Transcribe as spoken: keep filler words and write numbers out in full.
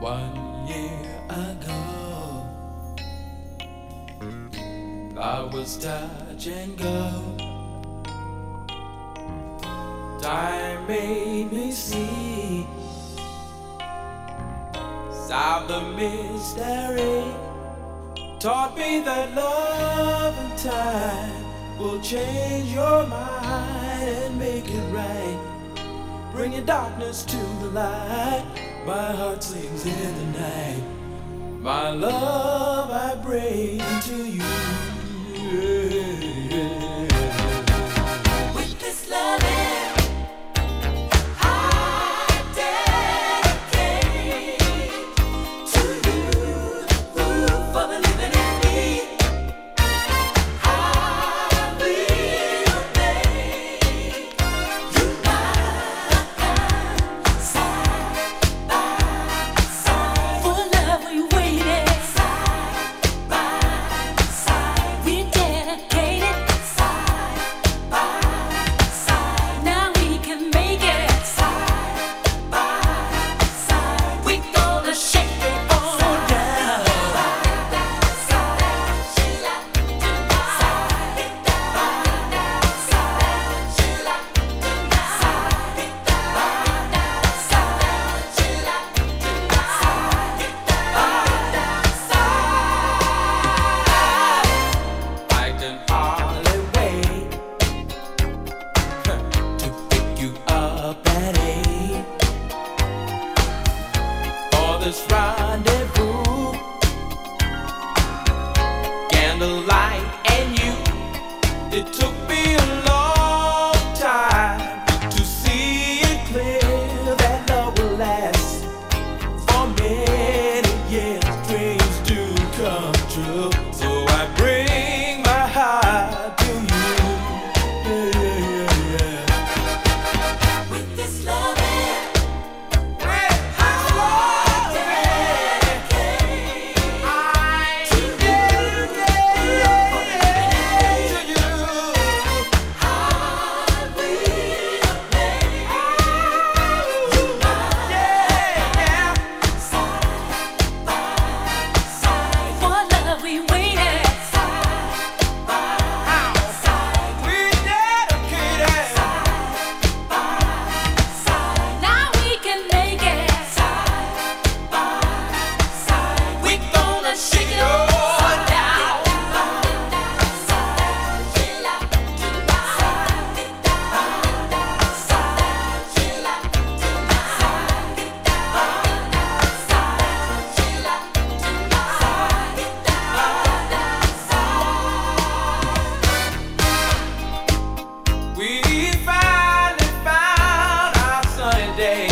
One year ago, love was touch and go. Time made me see, solve the mystery, taught me that love and time will change your mind and make it right. Bring your darkness to the light. My heart sings in the night. My love I bring to you. With this loving, I dedicate to you, for believing in me. I will make you mine, side by side. For love we waited, side by side. We dedicated, side by side. Now we can make it, side by side. We gonna shake it all down. I can hardly wait to pick you up at eight for this rendezvous. Candlelight and you, it took me a long time to see it clear that love will last for many years. Dreams do come true, so I bring my heart to you. Yeah, yeah, yeah, yeah. With this loving, With this love, dedicate I to you, dedicate to you. I will make you mine, Yeah, yeah. side by side. For love we waited, side by side. We dedicated. Side. Now we can make it, side by side. We gonna shake it all down. We finally found our sunny day.